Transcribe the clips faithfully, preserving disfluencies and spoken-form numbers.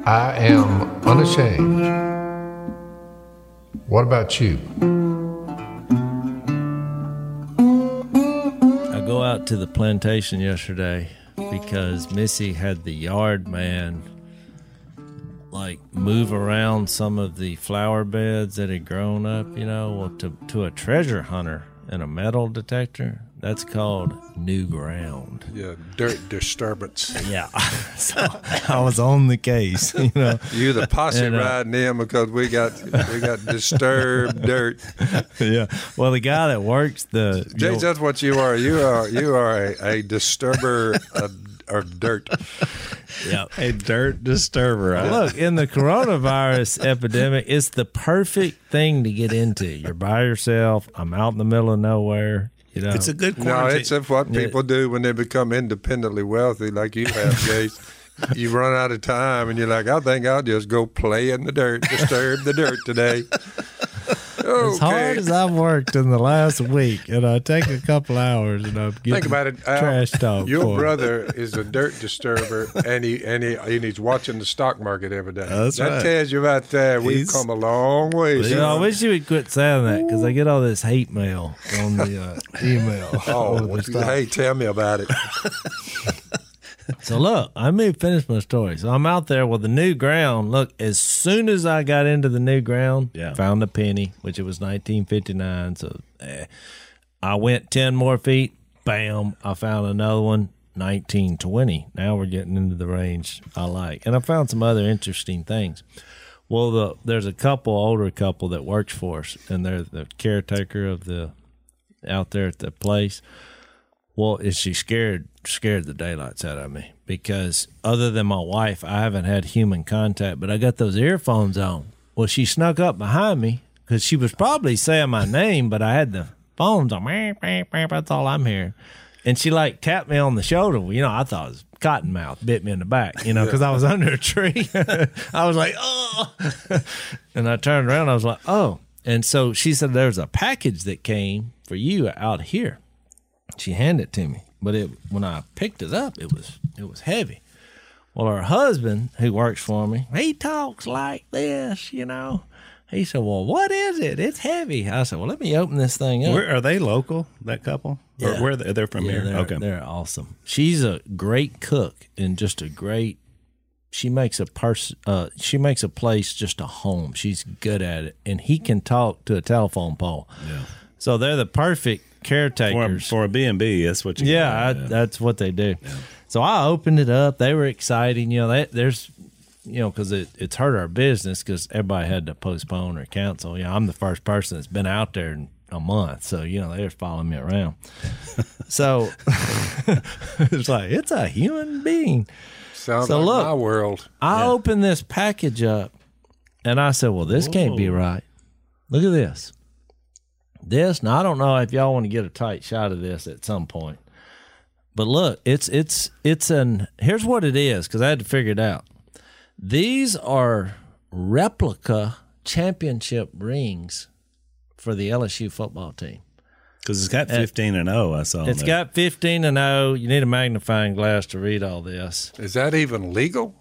I am unashamed. What about you? I go out to the plantation yesterday because Missy had the yard man like move around some of the flower beds that had grown up, you know, well, to, to a treasure hunter and a metal detector. That's called new ground. Yeah, dirt disturbance. Yeah. So I was on the case, you know. You the posse And, uh, riding in because we got we got disturbed dirt. Yeah. Well, the guy that works the you Jay, know, that's what you are. You are you are a, a disturber of, of dirt. yeah. A dirt disturber. Huh? Look, in the coronavirus epidemic, it's the perfect thing to get into. You're by yourself. I'm out in the middle of nowhere. You know, It's a good No, quarantine. it's of what people do when they become independently wealthy, like you have, Jay. You run out of time, and you're like, I think I'll just go play in the dirt, disturb the dirt today. Okay. as hard as I've worked in the last week, and I take a couple hours, and I'm getting Think about it, Al. trash talk. Your for it. brother is a dirt disturber, and he and he and he's watching the stock market every day. That's that right. tells you right there. We've He's- come a long way. You know, I son. wish you would quit saying that because I get all this hate mail on the uh, email. Oh, over the what you- stock. hey, tell me about it. So look, I may finish my story. So I'm out there with the new ground. Look, as soon as I got into the new ground, Yeah. found a penny, which it was nineteen fifty-nine. So eh. I went ten more feet. Bam! I found another one, nineteen twenty. Now we're getting into the range I like, and I found some other interesting things. Well, the, there's a couple, older couple that works for us, and they're the caretaker of the out there at the place. Well, is she scared scared the daylights out of me because other than my wife, I haven't had human contact, but I got those earphones on. Well, she snuck up behind me because she was probably saying my name, but I had the phones on. That's all I'm hearing. And she like tapped me on the shoulder. You know, I thought it was Cottonmouth, bit me in the back, you know, because I was under a tree. I was like, oh. And I turned around. I was like, oh. And so she said, there's a package that came for you out here. She handed it to me, but it when I picked it up, it was it was heavy. Well, her husband, who works for me, he talks like this, you know. He said, well, what is it? It's heavy. I said, well, let me open this thing up. Where are they local? That couple? Yeah. Or where they, they're from Yeah, here? they're, Okay. they're awesome. She's a great cook and just a great. She makes a person. Uh, she makes a place just a home. She's good at it, and he can talk to a telephone pole. Yeah. So they're the perfect For, caretakers. for a B and B, that's what you yeah, I, got. that's what they do. So I opened it up. They were excited. You know, they, there's, you know, because it, it's hurt our business because everybody had to postpone or cancel. You know, I'm the first person that's been out there in a month. So, you know, they were following me around. So it's like, it's a human being. Sounds So like look, my world. I Yeah. opened this package up and I said, well, this can't be Whoa. right. Look at this. This, now I don't know if y'all want to get a tight shot of this at some point. But look, it's it's it's an here's what it is, because I had to figure it out. These are replica championship rings for the L S U football team. Because it's got fifteen and oh, I saw. It's that. got fifteen and oh. You need a magnifying glass to read all this. Is that even legal?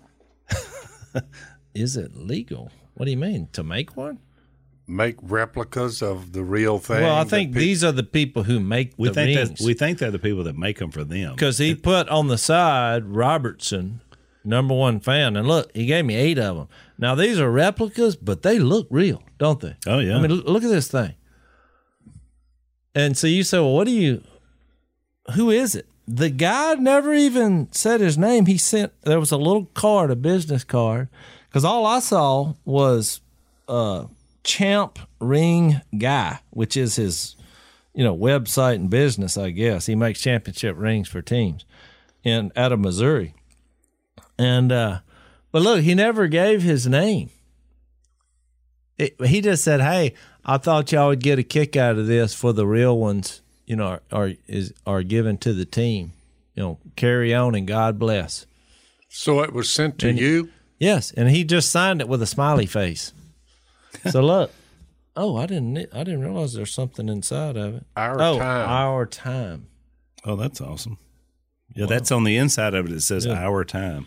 Is it legal? What do you mean? To make one? Make replicas of the real thing? Well, I that think pe- these are the people who make We the think rings. that we think they're the people that make them for them. Because he put on the side Robertson, number one fan, and look, he gave me eight of them. Now these are replicas, but they look real, don't they? Oh, yeah. I mean, l- look at this thing. And so you say, well, what do you? Who is it? The guy never even said his name. He sent there was a little card, a business card, because all I saw was uh, Champ Ring Guy, which is his, you know, website and business. I guess he makes championship rings for teams in out of Missouri. And uh, but look, he never gave his name. It, he just said, "Hey, I thought y'all would get a kick out of this for the real ones. You know, are, are is are given to the team. You know, carry on and God bless." So it was sent to And- you? Yes, and he just signed it with a smiley face. So look, oh, I didn't, I didn't realize there's something inside of it. Our oh, time. our time. Oh, that's awesome. Yeah, that's on the inside of it. It says Yeah. our time.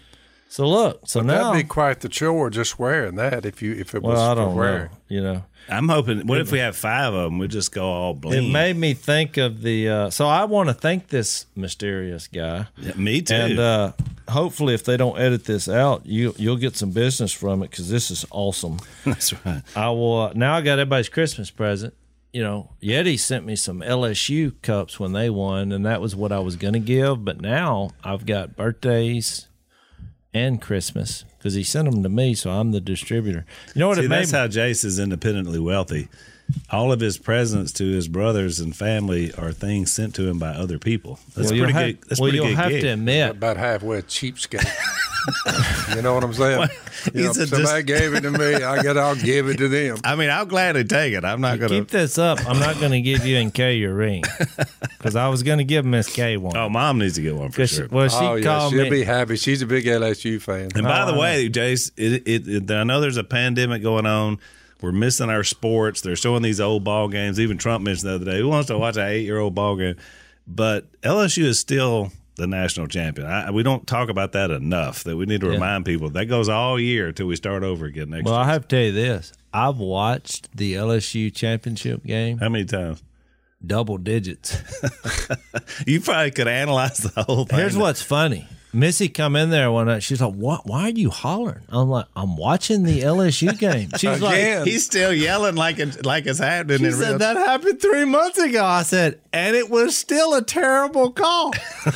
So look, so now That'd be quite the chore just wearing that if you if it was well, I for don't wearing. know. You know, I'm hoping. What if we have five of them? We just go all bling. it made me think of the. Uh, so I want to thank this mysterious guy. Yeah, me too. And uh, hopefully, if they don't edit this out, you you'll get some business from it because this is awesome. That's right. I will. Uh, now I got everybody's Christmas present. You know, Yeti sent me some L S U cups when they won, and that was what I was going to give. But now I've got birthdays and Christmas because he sent them to me, so I'm the distributor. You know what See, it made that's me? how Jace is independently wealthy. All of his presents to his brothers and family are things sent to him by other people. That's well, you'll pretty have, good. That's well, pretty you'll good have gig. to admit, About halfway a cheapskate. You know what I'm saying? You know, he's a somebody dis- gave it to me. I get. I'll give it to them. I mean, I'll gladly take it. I'm not going keep to. this up. I'm not going to give you and Kay your ring because I was going to give Miss Kay one. Oh, Mom needs to get one for 'Cause sure. she- well, she oh yeah, called she'll me. be happy. She's a big L S U fan. And by Oh, the I way, Jace, it, it, it, I know there's a pandemic going on. We're missing our sports. They're showing these old ball games. Even Trump mentioned the other day, who wants to watch an eight-year-old ball game? But L S U is still the national champion. I, we don't talk about that enough, that we need to Yeah. remind people. That goes all year until we start over again next Well, year. I have to tell you this. I've watched the L S U championship game How many times? double digits. You probably could analyze the whole thing. Here's what's funny. Missy come in there one night. She's like, "What? Why are you hollering?" I'm like, "I'm watching the L S U game." She's like, Again. He's still yelling like it, like it's happening She in real said that happened three months ago. I said, and it was still a terrible call.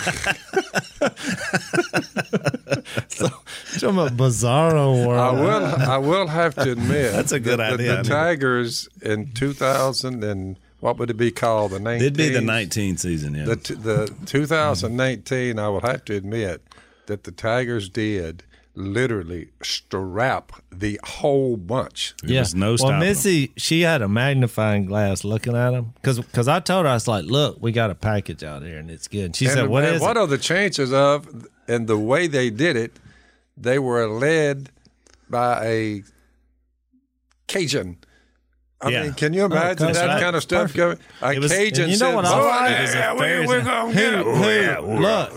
so, some a bizarro world. I will. I will have to admit That's a good that the- idea. The, Tigers in two thousand and what would it be called? The nineteen. It'd be the nineteen season, yeah. The, t- the two thousand nineteen, I will have to admit that the Tigers did literally strap the whole bunch. There was no Well, stopping them. Missy, she had a magnifying glass looking at him because I told her, I was like, "Look, we got a package out here and it's good." And she and said, "What and is what it?" are the chances of, and the way they did it, they were led by a Cajun. I Yeah. mean, can you imagine that's that right. kind of stuff Perfect. going? A It was- Cajun and you know said, what I "Boy, like? yeah, It was a yeah, we, Thursday. we're going to Who, get who, it." look,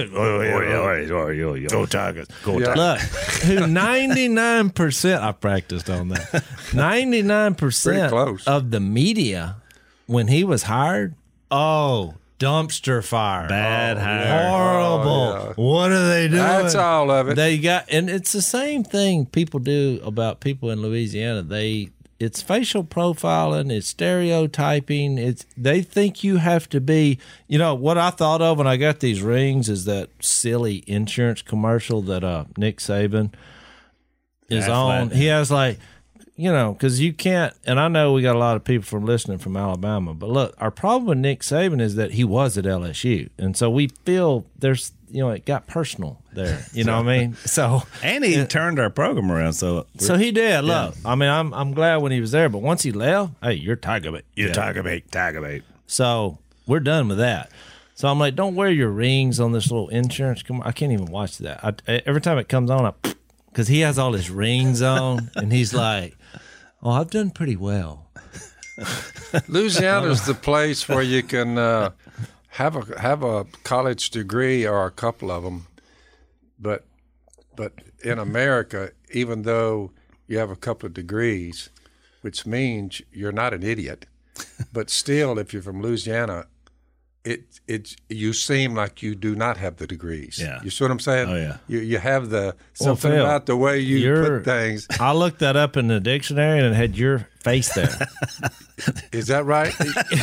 who, Go Tigers. Go Yeah. look, who ninety-nine percent, I practiced on that, ninety-nine percent Pretty close. of the media, when he was hired, oh, dumpster fire. Bad Oh, hire. horrible. Oh, yeah. What are they doing? That's all of it. They got, and it's the same thing people do about people in Louisiana. They, it's facial profiling, it's stereotyping. It's they think you have to be. You know what I thought of when I got these rings is that silly insurance commercial that uh, Nick Saban is Aflac. on. He has like, you know, because you can't. And I know we got a lot of people from listening from Alabama, but look, our problem with Nick Saban is that he was at L S U, and so we feel there's, you know, it got personal there. You know what I mean? So. And he turned our program around. So, So he did. Look, I mean, I'm I'm glad when he was there, but once he left, hey, you're Tiger Bait. you Yeah. Tiger bait, Tiger bait. So we're done with that. So I'm like, don't wear your rings on this little insurance. Com- I can't even watch that. I, every time it comes on, I because he has all his rings on, and he's like, "Oh, I've done pretty well." Louisiana's the place where you can uh, have a have a college degree or a couple of them, but but in America, even though you have a couple of degrees, which means you're not an idiot, but still, if you're from Louisiana, it it you seem like you do not have the degrees. Yeah. You see what I'm saying? Oh, yeah. You you have the Well, something Phil, about the way you you're- put things. I looked that up in the dictionary, and it had your face there. Is that right?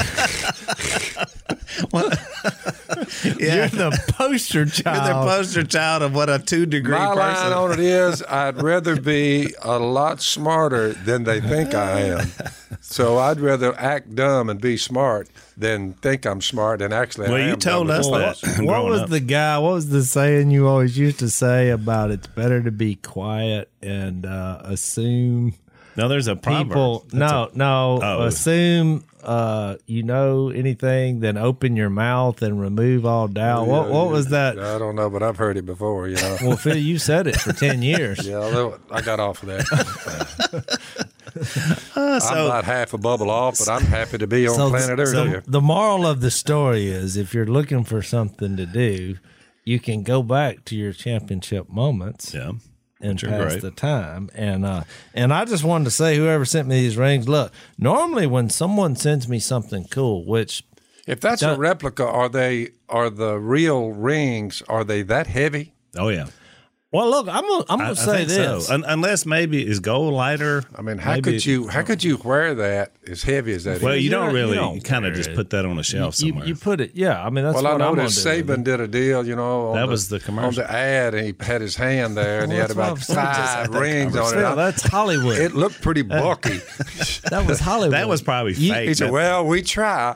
You're the poster You're child. the poster child of what a two degree My person. line on it is, I'd rather be a lot smarter than they think I am. So I'd rather act dumb and be smart than think I'm smart and actually Well, I you am told dumb us and that. smart. What growing was up. the guy? What was the saying you always used to say about it's better to be quiet and uh, assume No, there's a proverb. people? No, no, Oh. assume uh, you know anything, then open your mouth and remove all doubt. what What was that? I don't know, but I've heard it before, you know. Well, Phil, you said it for ten years. Yeah, although I got off of that. Uh, I'm so, not half a bubble off, but I'm happy to be on So, planet Earth so here. the moral of the story is, if you're looking for something to do, you can go back to your championship moments. Yeah. And Which are pass great. the time. And uh, and I just wanted to say, whoever sent me these rings, look, normally when someone sends me something cool, which If that's Don't- a replica, are they are the real rings? Are they that heavy? Oh yeah. well, look, I'm gonna, I'm I, gonna I say think this. so. Un- unless maybe is gold lighter. I mean, how Maybe- could you how could you wear that as heavy as that Well, is? you You don't don't- really. you You, don't kind of wear just it. put that on a shelf you, somewhere. you put it, yeah. I mean, that's Well, I what I'm gonna noticed do. Saban did a deal, you know. On That the, was the commercial. on the ad, and he had his hand there, and Well, he had that's what about I'm saying. Just five had that rings on Still, it. that's Hollywood. It looked pretty bulky. that was Hollywood. that was probably You- fake. He said, That- "Well, we try."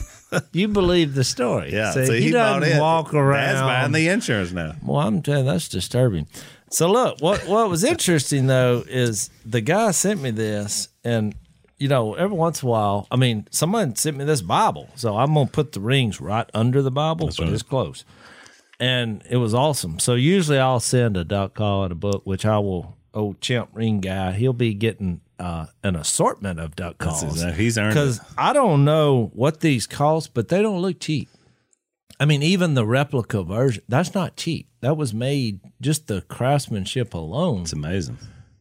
You believe the story. yeah. See, so he, he, bought doesn't it. walk around. That's buying the insurance now. Well, I'm telling you, that's disturbing. So look, what what was interesting though is the guy sent me this, and you know, every once in a while, I mean, someone sent me this Bible, so I'm gonna put the rings right under the Bible, but right. it's close, and it was awesome. So usually I'll send a duck call and a book, which I will. Old Chimp Ring guy, he'll be getting uh, an assortment of duck That's calls. exactly- he's earned it. Because I don't know what these cost, but they don't look cheap. I mean, even the replica version, that's not cheap. That was made, just the craftsmanship alone It's amazing.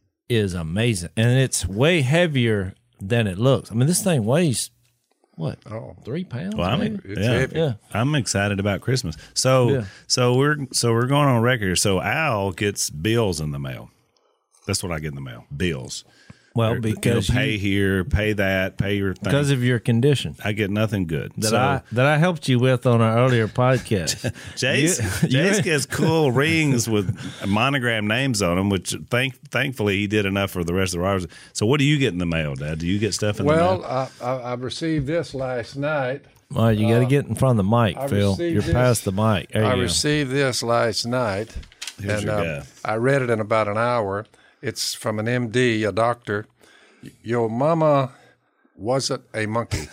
is amazing. And it's way heavier than it looks. I mean, this thing weighs, what, Oh. three pounds? Well, I maybe? mean, It's yeah. heavy. Yeah. I'm excited about Christmas. So, Yeah. so we're so we're going on record here. So Al gets bills in the mail. That's what I get in the mail. Bills. Well, You'll because pay you, here, pay that, pay your thing. because of your condition I get nothing good. that so, I that I helped you with on our earlier podcast. Jace, You- Jace you- gets cool rings with monogram names on them, which thank thankfully he did enough for the rest of the hours. So, what do you get in the mail, Dad? Do you get stuff in the Well, mail? I, I, I received this last night. All right, you got to get in front of the mic, I Phil. received You're this- past the mic. There I you go. received this last night, Here's and your uh, guy. I read it in about an hour. It's from an M D, a doctor. Your mama wasn't a monkey.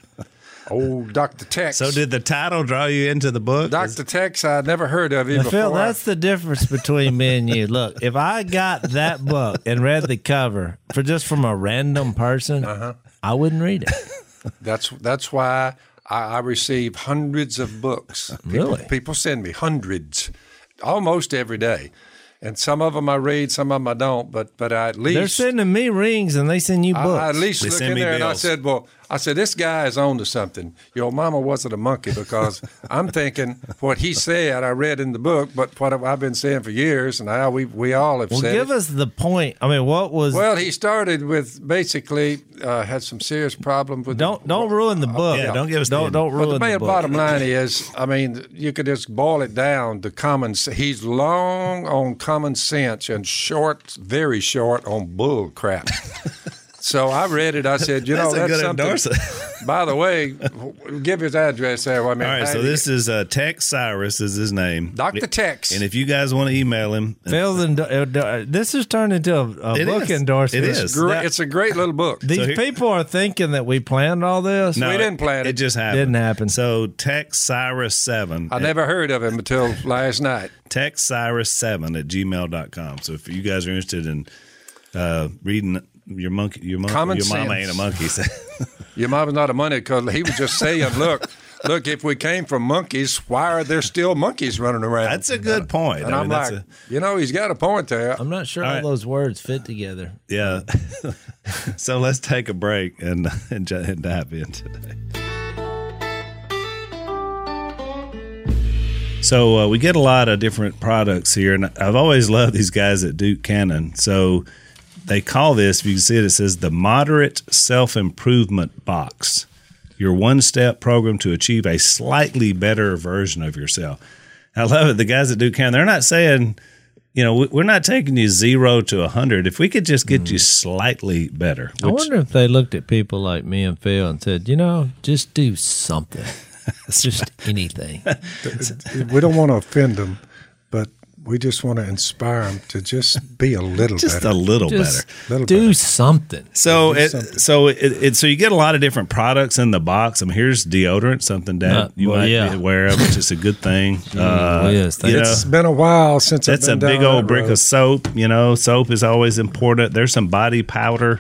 Oh, Doctor Tex. So, did the title draw you into the book? Doctor Tex, I'd never heard of him Now, before. Phil, that's the difference between me and you. Look, if I got that book and read the cover for just from a random person, Uh-huh. I wouldn't read it. That's that's why I, I receive hundreds of books. People, Really? People send me hundreds, almost every day, and some of them I read, some of them I don't. But but I at least They're sending me rings and they send you I, books. I at least They look send in me there and I bills. said, well, I said this guy is on to something. Your mama wasn't a monkey because I'm thinking what he said I read in the book, but what I've been saying for years, and how we we all have well, said give it. us the point. I mean, what was? Well, he started with basically uh, had some serious problems with don't don't ruin the book. Yeah, don't give us the don't end. don't But ruin the the, main book. bottom line is, I mean, you could just boil it down to common sense. He's long on common sense and short, very short on bull crap. So I read it. I said, you know, That's a that's good something. endorsement. By the way, give his address there. I mean, All right, so this is uh, Tex Cyrus is his name. Doctor Tex. And if you guys want to email him, Phil's endo- uh, this has turned into a, a It book is. endorsement. It is. Great, it's a great little book. These So here- people are thinking that we planned all this. no, we didn't plan It it. just happened. Didn't happen. So Tex Cyrus seven. I never heard of him until last night. Tex Cyrus seven at gmail dot com. So if you guys are interested in uh, reading your monkey, your, mon- Common your mama sense. ain't a monkey. Your mama's not a monkey because he was just saying, look, look, if we came from monkeys, why are there still monkeys running around? That's a good point. And I I'm mean, that's like, a- you know, he's got a point there. I'm not sure All all, right. those words fit together. yeah. So let's take a break and and, j- and dive in today. So uh, we get a lot of different products here, and I've always loved these guys at Duke Cannon. So they call this, if you can see it, it says the Moderate Self-Improvement Box, your one-step program to achieve a slightly better version of yourself. I love it. The guys at Duke Cannon, they're not saying, you know, we- we're not taking you zero to a hundred. If we could just get you slightly better. I wonder if they looked at people like me and Phil and said, you know, just do something. Just anything. We don't want to offend them, but we just want to inspire them to just be a little just better. a little Just better. Little do better. something. So do it, something. so it, it so you get a lot of different products in the box. I mean, here's deodorant, something that Uh, you well, might yeah. be aware of, which is a good thing. Uh, yes, you know, It's been a while since that's I've a been big down old that brick road. of soap. You know, soap is always important. There's some body powder.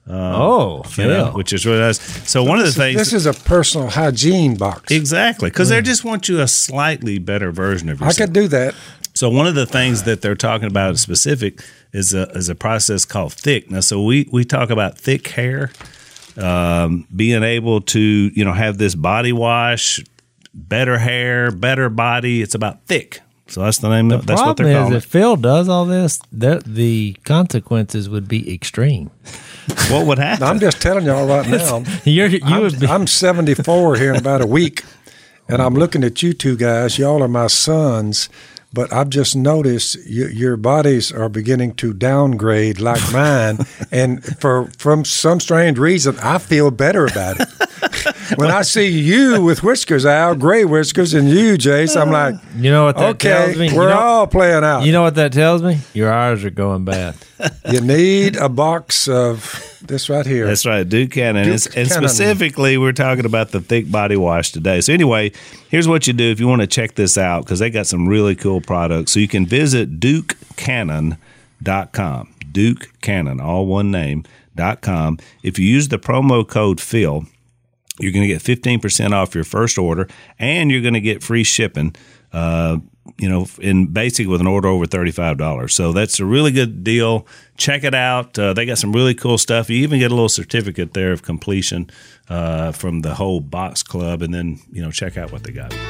oh, you know, Phil. which is really nice. So one of the things This is a personal hygiene box. exactly because they just want you a slightly better version of I yourself. could do that. So one of the things that they're talking about specific is a is a process called thick. Now, so we we talk about thick hair, um, being able to you know have this body wash, better hair, better body. It's about thick. So that's the name. The of, that's what they're problem calling is, it. if Phil does all this, the, the consequences would be extreme. What would happen? I'm just telling y'all right now. You're, you I'm, would be. I'm seventy-four here in about a week, and I'm looking at you two guys. Y'all are my sons, but I've just noticed you, your bodies are beginning to downgrade like mine, and for from some strange reason, I feel better about it. When I see you with whiskers, Al, gray whiskers, and you, Jace, I'm like, You know what that okay, tells me? we're you know, all playing out. You know what that tells me? Your eyes are going bad. You need a box of this right here. That's right, Duke Cannon. Duke and, and Cannon. specifically, we're talking about the thick body wash today. So anyway, here's what you do if you want to check this out, because they got some really cool products. So you can visit duke cannon dot com. Duke Cannon, all one name, dot com. If you use the promo code Phil, you're going to get fifteen percent off your first order, and you're going to get free shipping, uh, you know, in basic with an order over thirty-five dollars. So that's a really good deal. Check it out. Uh, they got some really cool stuff. You even get a little certificate there of completion uh, from the whole box club, and then, you know, check out what they got.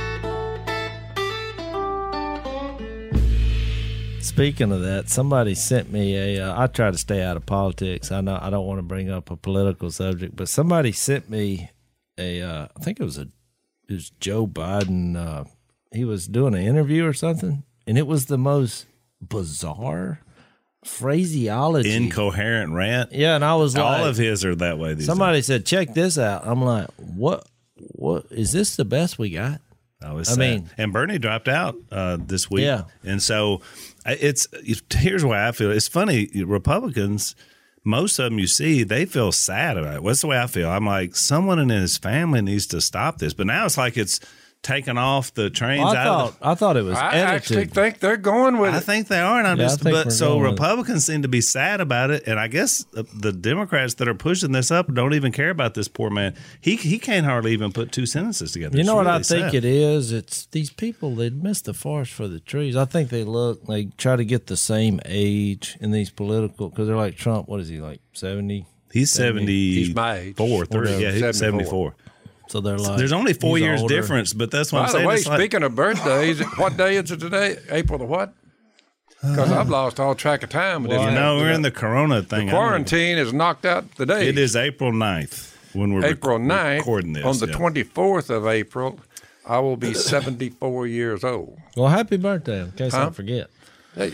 Speaking of that, somebody sent me a. Uh, I try to stay out of politics. I know I don't want to bring up a political subject, but somebody sent me a. Uh, I think it was a. It was Joe Biden. Uh, he was doing an interview or something, and it was the most bizarre phraseology. Incoherent rant. Yeah, and I was like, All of his are that way these somebody said, "Check this out." I'm like, "What? What is this? The best we got?" I, was I sad. mean- and Bernie dropped out uh, this week. Yeah. And so I- it's here's why I feel. It's funny, Republicans, most of them you see, they feel sad about it. What's the way I feel? I'm like, someone in his family needs to stop this. But now it's like it's taken off the trains I out thought of the, I thought it was I edited. actually think they're going with I it. think they are, and I'm Yeah, I just. think But we're so going with it. Republicans seem to be sad about it, and I guess the, the Democrats that are pushing this up don't even care about this poor man. He he can't hardly even put two sentences together. You It's know what I really think sad. it is? It's these people, they miss the forest for the trees. I think they look, they try to get the same age in these political, because they're like Trump, what is he, like seventy? He's seventy. He's my age. Four, three. Whatever, Yeah, he's seventy-four. seventy-four. So they're like, There's only four he's years older. difference, but that's what By I'm the saying. way, It's like- speaking of birthdays, what day is it today? April the what? Because I've lost all track of time with you this. know, we're in the Corona thing. I don't Quarantine is knocked out the even- day. It is April ninth when we're April rec- ninth. recording this. On the yeah. twenty-fourth of April, I will be seventy-four years old. Well, happy birthday, in case I Huh? forget. Hey,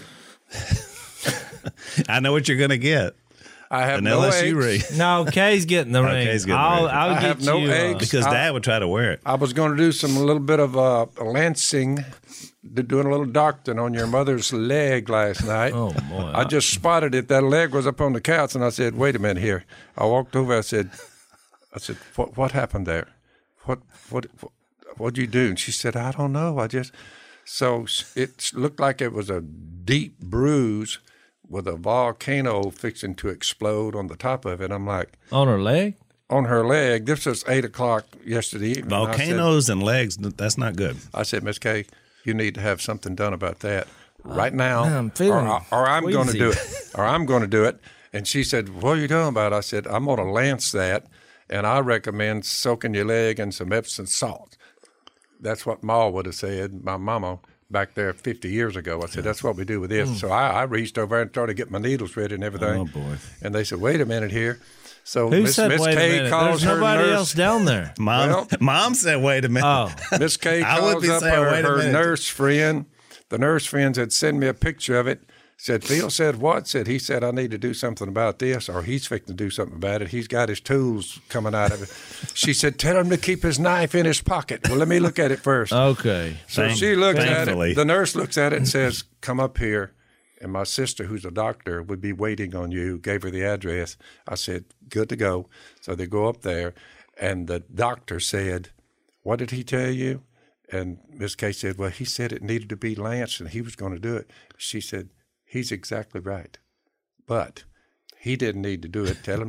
I know what you're going to get. I have An no L S U eggs. ring. No, Kay's getting the ring. Kay's getting the I'll, ring. I'll I get have no you, uh, eggs. Because I- Dad would try to wear it. I was going to do some a little bit of uh, lancing, do- doing a little doctoring on your mother's leg last night. Oh, boy. I just spotted it. That leg was up on the couch, and I said, "Wait a minute here." I walked over. I said, "I said, what what happened there? What what what what'd you do?" And she said, "I don't know. I just." So it looked like it was a deep bruise with a volcano fixing to explode on the top of it. I'm like, on her leg? on her leg. This was eight o'clock yesterday evening. I said- Volcanoes and legs, that's not good. I said, Miss Kay, you need to have something done about that right now, I'm feeling or, or I'm going to queasy. do it, or I'm going to do it. And she said, what are you doing about it? I said, I'm going to lance that, and I recommend soaking your leg in some Epsom salt. That's what Ma would have said, my mama, back there fifty years ago. I said, that's what we do with this. So I, I reached over and started to get my needles ready and everything. Oh, boy. And they said, wait a minute here. So Who Miss said, Miss wait a Kay minute? calls There's her nobody nurse. else down there. Mom, Well- Mom said, wait a minute. Oh, Miss Kay I would calls be up saying, her, wait a her minute. nurse friend. The nurse friend said, send me a picture of it. Said, Phil said what? Said, he said, I need to do something about this, or he's fixing to do something about it. He's got his tools coming out of it. She said, tell him to keep his knife in his pocket. Well, let me look at it first. okay. so thank- she looks at thankfully. it. The nurse looks at it and says, come up here. And my sister, who's a doctor, would be waiting on you, gave her the address. I said, good to go. So they go up there, and the doctor said, what did he tell you? And Miss Kay said, well, he said it needed to be lanced, and he was going to do it. She said, he's exactly right. But he didn't need to do it. Tell him to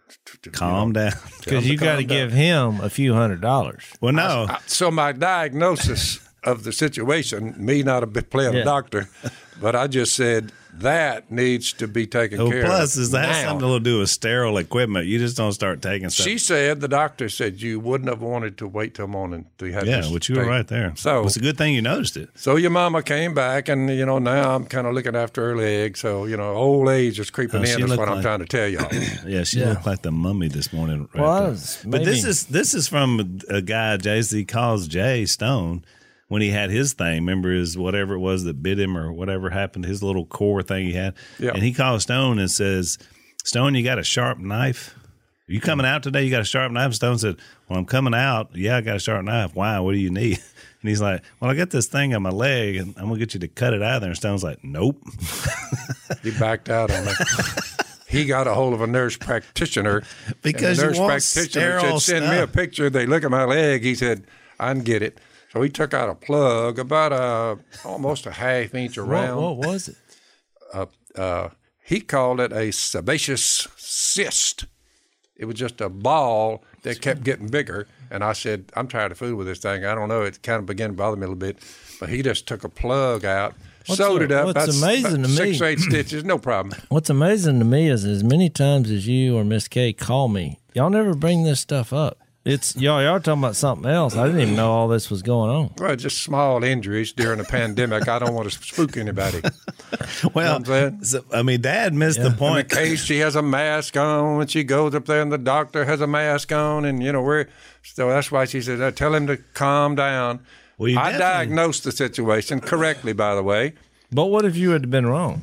to, to, Calm you know, down. tell him Because you to got to calm down. give him a few hundred dollars. Well, no. I- so my diagnosis of the situation, me not a bit playing Yeah. a doctor, but I just said that needs to be taken Well, care plus, of. is that has now. something to do with sterile equipment? You just don't start taking stuff. She said, the doctor said you wouldn't have wanted to wait till morning to have yeah, this which you were taken. right there. So it's a good thing you noticed it. So your mama came back, and you know now I'm kind of looking after her leg. So you know, old age is creeping Oh, she in. That's looked what I'm like- trying to tell y'all. Yeah, she Yeah. looked like the mummy this morning. Right Well, I there. was But this maybe- is this is from a guy Jay Z calls Jay Stone when he had his thing. Remember his whatever it was that bit him or whatever happened, his little core thing he had. Yeah. And he calls Stone and says, "Stone, you got a sharp knife? Are you coming out today? You got a sharp knife?" Stone said, "Well, I'm coming out. Yeah, I got a sharp knife. Why? What do you need?" And he's like, "Well, I got this thing on my leg, and I'm gonna get you to cut it out of there." And Stone's like, "Nope." He backed out on it. He got a hold of a nurse practitioner. Because and the you nurse want practitioner sterile said, "Send me a stuff." picture." They look at my leg. He said, "I can get it." So he took out a plug about a almost a half inch What, around. what was it? Uh, he called it a sebaceous cyst. It was just a ball that kept getting bigger. And I said, "I'm tired of fooling with this thing. I don't know." It kind of began to bother me a little bit. But he just took a plug out, What's sewed a- it up. what's about s- amazing about to six me- or eight stitches, no problem. What's amazing to me is as many times as you or Miss Kay call me, y'all never bring this stuff up. It's y'all y'all talking about something else. I didn't even know all this was going on. Well, just small injuries during the pandemic. I don't want to spook anybody. Well, You know what I'm saying? so, I mean, Dad missed the In the point. case she has a mask on when she goes up there, and the doctor has a mask on, and you know we're so that's why she said, "I tell him to calm down." Well, you I definitely- diagnosed the situation correctly, by the way. But what if you had been wrong?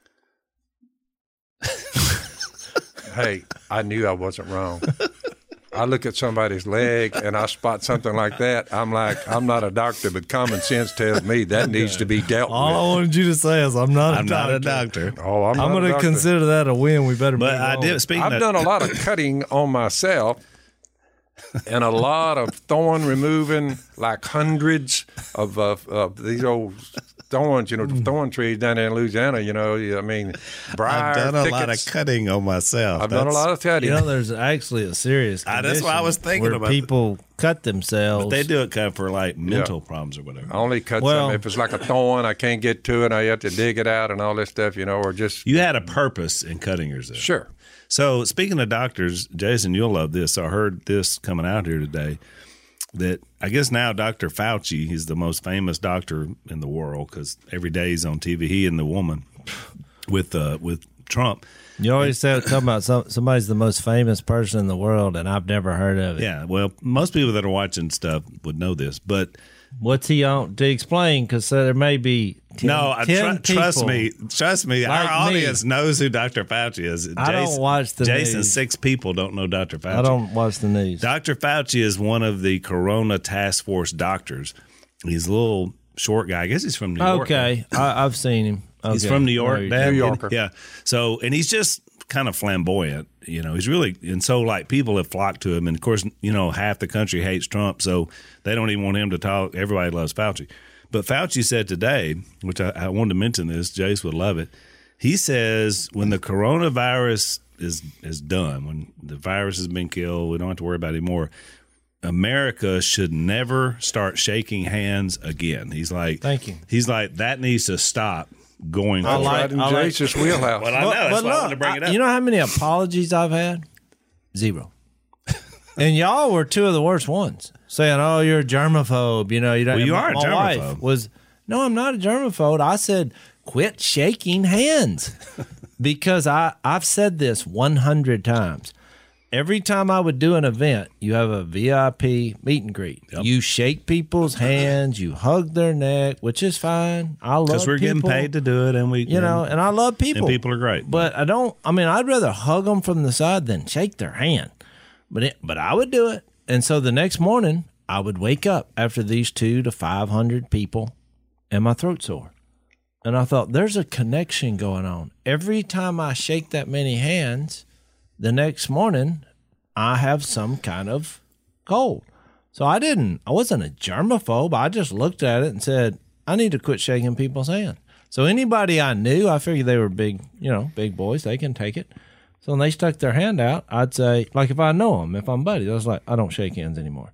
Hey, I knew I wasn't wrong. I look at somebody's leg and I spot something like that. I'm like, I'm not a doctor, but common sense tells me that needs to be dealt All I with. wanted you to say is I'm not a I'm doctor. not a doctor. Oh, I'm, I'm not a going to doctor. consider that a win. We better But move I on. did. Speaking I've of, done a lot of cutting on myself and a lot of thorn removing, like hundreds of, of, of these old thorns, you know, thorn trees down there in Louisiana, you know. I mean, briar I've done a lot of thickets. cutting on myself. I've done a That's- lot of cutting. You know, there's actually a serious Ah, condition that's what I was thinking where about. people cut themselves. They do it kind of for like mental problems or whatever. I only cut Well- some if it's like a thorn, I can't get to it, I have to dig it out and all this stuff, you know, or just You had a purpose in cutting yourself. sure. So speaking of doctors, Jason, you'll love this. I heard this coming out here today that I guess now Doctor Fauci, he's the most famous doctor in the world because every day he's on T V. He and the woman with uh, with Trump. You always say talking about some, somebody's the most famous person in the world, and I've never heard of it. Yeah, well, most people that are watching stuff would know this, but What's he on to explain? Because there may be ten, no, I ten tr- trust people. me, trust me. like our me. audience knows who Doctor Fauci is. I don't watch the Jason, news. six people don't know Doctor Fauci. I don't watch the news. Doctor Fauci is one of the Corona Task Force doctors. He's a little short guy. I guess he's from New York. Okay, I, I've seen him. He's Okay. from New York, There Dad. you New go. Yorker. Yeah. So, and he's just kind of flamboyant. You know, he's really, and so like people have flocked to him. And of course, you know, half the country hates Trump, so they don't even want him to talk. Everybody loves Fauci. But Fauci said today, which I, I wanted to mention this, Jace would love it. He says when the coronavirus is is done, when the virus has been killed, we don't have to worry about it anymore. America should never start shaking hands again. He's like, Thank you. He's like, that needs to stop going I forward. like- Right in I like- Jason's wheelhouse. Well, I know. That's why I wanted to bring it up. You know how many apologies I've had? Zero. And y'all were two of the worst ones, saying, "Oh, you're a germaphobe." You know, you don't. Well, you my- are a my wife germaphobe. Was no, I'm not a germaphobe. I said, quit shaking hands, because I I've said this one hundred times. Every time I would do an event, you have a V I P meet and greet. Yep. You shake people's hands, you hug their neck, which is fine. I love Because we're getting people, paid to do it, and we, you know, and I love people. and people are great. But I don't. I mean, I'd rather hug them from the side than shake their hand. But it, but I would do it. And so the next morning, I would wake up after these two to five hundred people, and my throat sore. And I thought, there's a connection going on. Every time I shake that many hands, the next morning, I have some kind of cold. So I didn't. I wasn't a germaphobe. I just looked at it and said, I need to quit shaking people's hands. So anybody I knew, I figured they were big, you know, big boys. They can take it. So when they stuck their hand out, I'd say, like if I know them, if I'm buddies, I was like, I don't shake hands anymore.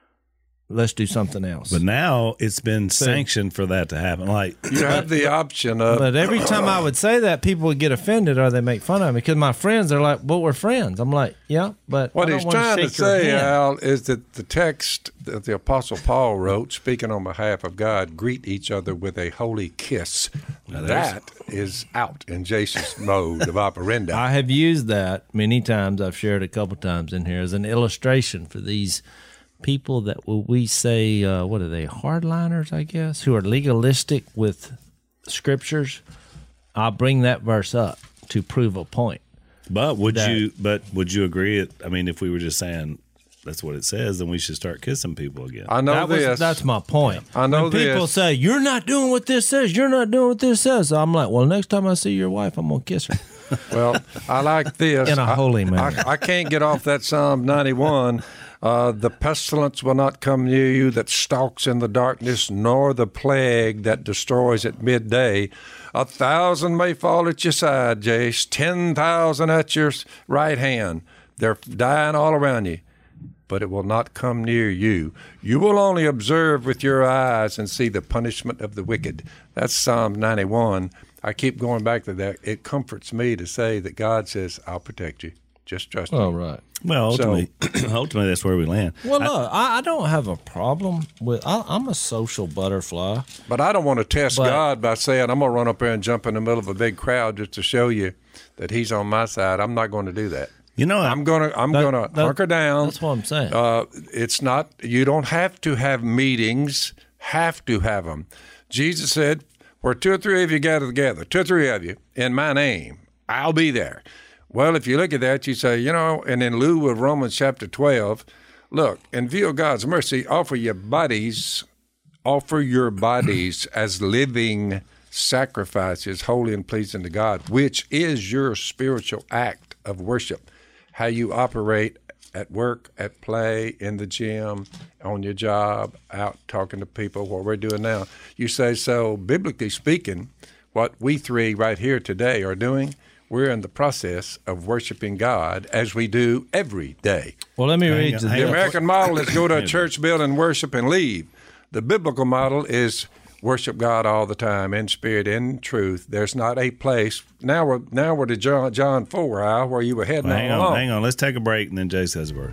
Let's do something else. But now it's been sanctioned for that to happen. Like You have the option of. But every time I would say that, people would get offended or they make fun of me because my friends are like, "Well, we're friends." I'm like, "Yeah, but What I don't he's wanna trying to shake your say, hand." Al, is that the text that the Apostle Paul wrote, speaking on behalf of God, greet each other with a holy kiss. That is out in Jason's mode of operandi. I have used that many times. I've shared a couple times in here as an illustration for these people that will we say, uh, what are they, hardliners, I guess, who are legalistic with scriptures. I'll bring that verse up to prove a point. But would that- you? But would you agree? It, I mean, if we were just saying that's what it says, then we should start kissing people again. I know That was, this. that's my point. I know when people this. say, you're not doing what this says, you're not doing what this says. I'm like, well, next time I see your wife, I'm going to kiss her. Well, I like this. In a I- holy manner. I, I can't get off that Psalm ninety-one. Uh, the pestilence will not come near you that stalks in the darkness, nor the plague that destroys at midday. A thousand may fall at your side, Jace, ten thousand at your right hand. They're dying all around you, but it will not come near you. You will only observe with your eyes and see the punishment of the wicked. That's Psalm ninety-one. I keep going back to that. It comforts me to say that God says, I'll protect you. Just trust me. Oh, right. Well, So- ultimately, ultimately, that's where we land. Well, look, I, I don't have a problem with. I, I'm a social butterfly. But I don't want to test But- God by saying I'm going to run up there and jump in the middle of a big crowd just to show you that He's on my side. I'm not going to do that. You know, I'm going to I'm That- going to that- hunker down. That's what I'm saying. Uh, it's not. You don't have to have meetings. Have to have them. Jesus said, "Where two or three of you gather together, two or three of you in my name, I'll be there." Well, if you look at that, you say, you know, and in lieu of Romans chapter twelve, look, in view of God's mercy, offer your bodies, offer your bodies as living sacrifices, holy and pleasing to God, which is your spiritual act of worship. How you operate at work, at play, in the gym, on your job, out talking to people, what we're doing now. You say, so biblically speaking, what we three right here today are doing, we're in the process of worshiping God as we do every day. well, let me read on, you hang The this. on. American model is go to a church building, worship, and leave. The biblical model is worship God all the time in spirit, in truth. There's not a place. Now we're now we're to John, John four, Al, where you were heading hang all on, along. hang on. Let's take a break, and then Jay says a verse.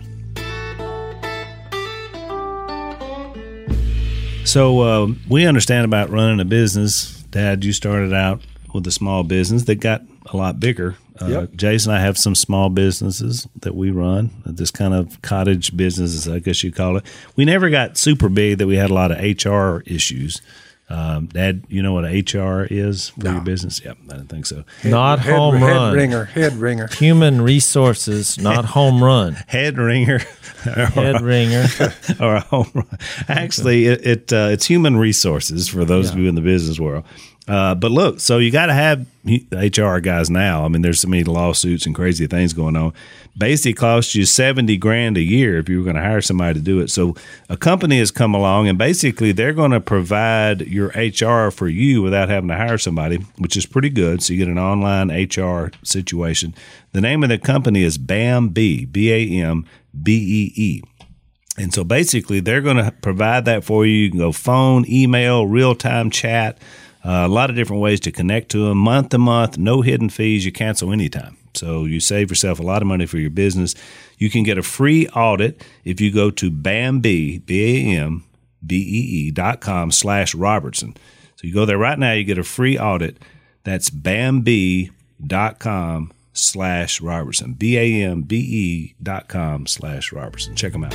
So uh, we understand about running a business. Dad, you started out with a small business that got a lot bigger. Uh, Yep. Jason and I have some small businesses that we run, this kind of cottage businesses, I guess you call it. We never got super big that we had a lot of H R issues. Um, Dad, you know what H R is for your business? Yep, I didn't think so. Not head, home head run. ringer, head ringer. Human resources, not home run. Head ringer. Head ringer. or a home run. Actually, it, it uh, it's human resources for those of you in the business world. Uh, but look, so you got to have H R guys now. I mean, there's so many lawsuits and crazy things going on. Basically, it costs you seventy grand a year if you were going to hire somebody to do it. So a company has come along and basically they're going to provide your H R for you without having to hire somebody, which is pretty good. So you get an online H R situation. The name of the company is BAMBEE, B A M B E E. And so basically they're going to provide that for you. You can go phone, email, real-time chat, uh, a lot of different ways to connect to them, month to month, no hidden fees. You cancel anytime. So you save yourself a lot of money for your business. You can get a free audit if you go to BAMBEE, B A M B E E dot com slash Robertson. So you go there right now, you get a free audit. That's BAMBEE dot com slash Robertson. B A M B E dot com slash Robertson. Check them out.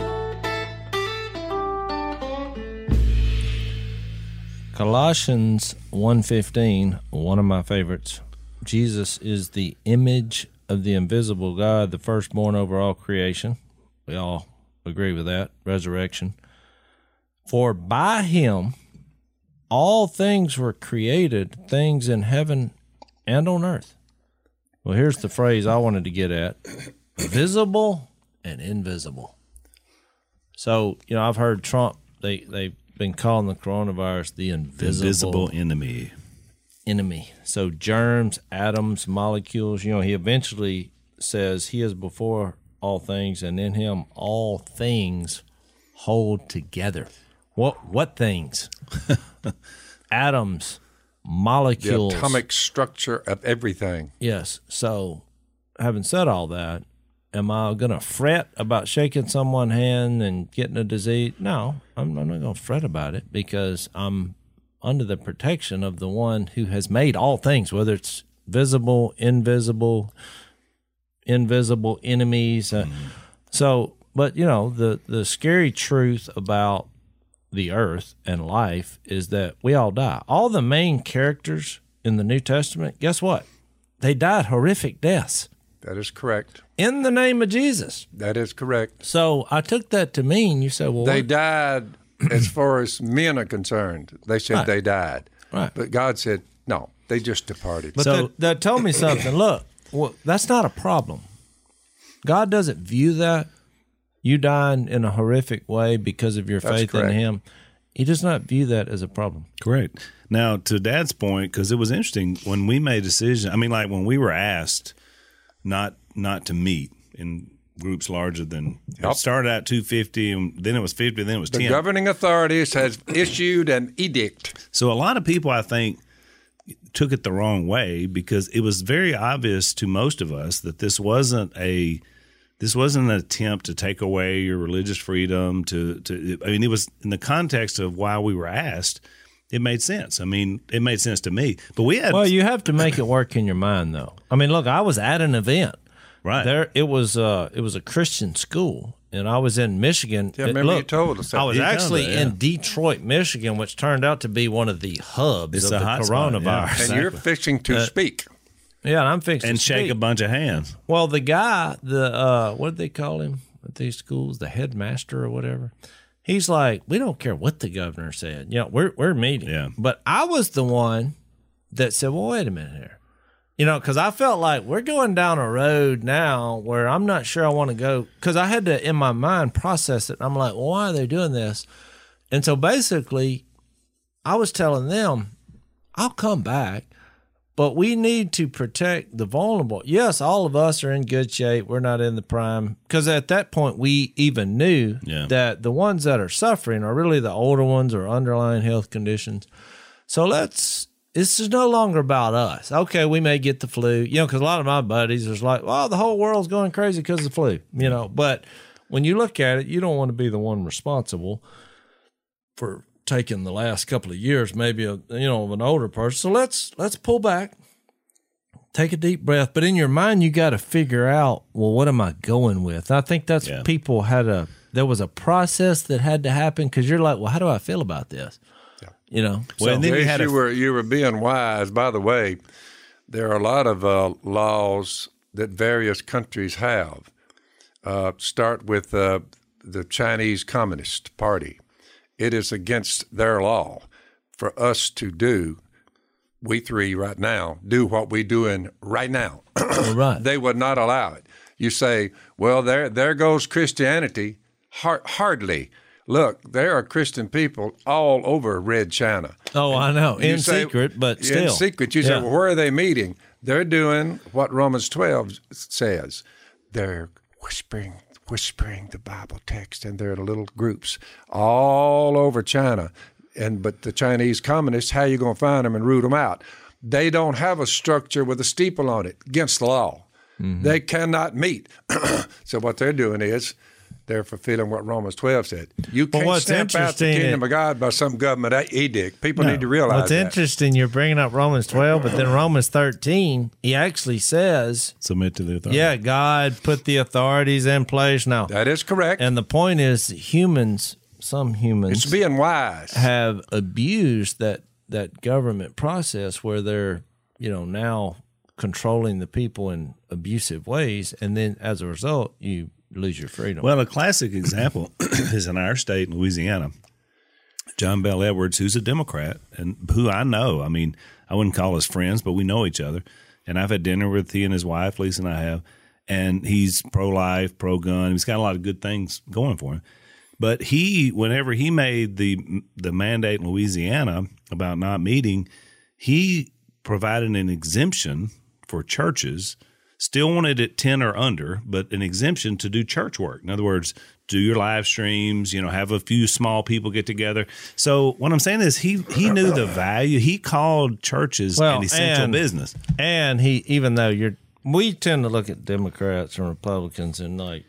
Colossians one fifteen, one of my favorites. Jesus is the image of the invisible God, the firstborn over all creation. We all agree with that. Resurrection. For by him all things were created, things in heaven and on earth. Well, here's the phrase I wanted to get at. Visible and invisible. So, you know, I've heard Trump, they, they've been calling the coronavirus the invisible, Invisible enemy. enemy. So germs, atoms, molecules, you know, he eventually says he is before all things, and in him all things hold together. What what things? Atoms, molecules. The atomic structure of everything. Yes. So having said all that, am I going to fret about shaking someone's hand and getting a disease? No, I'm, I'm not going to fret about it because I'm under the protection of the one who has made all things, whether it's visible, invisible, invisible enemies. Uh, mm-hmm. So, but, you know, the, the scary truth about the earth and life is that we all die. All the main characters in the New Testament, guess what? They died horrific deaths. That is correct. In the name of Jesus. That is correct. So I took that to mean, you said, well, they what? died as far as men are concerned. They said Right. they died. Right. But God said, no, they just departed. But So- that, that told me something. Look, well, that's not a problem. God doesn't view that. You dying in a horrific way because of your That's faith correct. in Him. He does not view that as a problem. Correct. Now, to Dad's point, because it was interesting when we made a decision. I mean, like when we were asked not not to meet in groups larger than Yep. it started out two fifty, and then it was fifty, then it was The ten. governing authorities has issued an edict. So a lot of people, I think, took it the wrong way because it was very obvious to most of us that this wasn't a this wasn't an attempt to take away your religious freedom. To to I mean, it was in the context of why we were asked. It made sense. I mean, it made sense to me. But we had Well, you have to make it work in your mind, though. I mean, look, I was at an event. right There, it was uh, it was a Christian school, and I was in Michigan. Yeah, It- remember you look, told us that. I was You told actually that, yeah. in Detroit, Michigan, which turned out to be one of the hubs It's of a the hot spot, yeah. coronavirus. And you're fixing to speak. Yeah, and I'm fixing and to shake speak. a bunch of hands. Well, the guy, the uh, what did they call him at these schools? The headmaster or whatever. He's like, we don't care what the governor said. You know, we're we're meeting. Yeah. But I was the one that said, well, wait a minute here. You know, because I felt like we're going down a road now where I'm not sure I want to go. Because I had to, in my mind, process it. I'm like, well, why are they doing this? And so basically, I was telling them, I'll come back. But we need to protect the vulnerable. Yes, all of us are in good shape. We're not in the prime. Because at that point, we even knew Yeah. that the ones that are suffering are really the older ones or underlying health conditions. So let's, this is no longer about us. Okay, we may get the flu. You know, because a lot of my buddies are like, well, the whole world's going crazy because of the flu. You know, but when you look at it, you don't want to be the one responsible for taken the last couple of years, maybe a, you know, of an older person. So let's let's pull back, take a deep breath. But in your mind, you got to figure out, well, what am I going with? I think that's Yeah. people had a there was a process that had to happen because you're like, well, how do I feel about this? Yeah. You know, Well, so, and then you Yes, had you a- were you were being wise. By the way, there are a lot of uh, laws that various countries have. Uh, start with uh, the Chinese Communist Party. It is against their law for us to do, we three right now, do what we're doing right now. well, right. They would not allow it. You say, well, there there goes Christianity. Har- hardly. Look, there are Christian people all over Red China. Oh, I know, You in say- secret, but still In secret. You Yeah. say, well, where are they meeting? They're doing what Romans twelve says. They're whispering, whispering the Bible text, and they're in little groups all over China. And but the Chinese communists, how you going to find them and root them out? They don't have a structure with a steeple on it against the law. Mm-hmm. They cannot meet. So what they're doing is they're fulfilling what Romans twelve said. You can't what's stamp out the interesting kingdom is- of God by some government edict. People need to realize What's that. interesting, you're bringing up Romans twelve, but then Romans thirteen, he actually says, Submit to the authority. yeah, God put the authorities in place now. That is correct. And the point is, that humans, some humans, It's being wise. have abused that that government process where they're, you know, now controlling the people in abusive ways, and then as a result, you lose your freedom. Well, a classic example is in our state, Louisiana. John Bell Edwards, who's a Democrat and who I know. I mean, I wouldn't call us friends, but we know each other. And I've had dinner with he and his wife, Lisa and I have. And he's pro-life, pro-gun. He's got a lot of good things going for him. But he, whenever he made the the mandate in Louisiana about not meeting, he provided an exemption for churches. Still wanted it ten or under, but an exemption to do church work. In other words, do your live streams, you know, have a few small people get together. So what I'm saying is he he knew the value. He called churches Well, an essential and- business. And he, even though you're, we tend to look at Democrats and Republicans and like,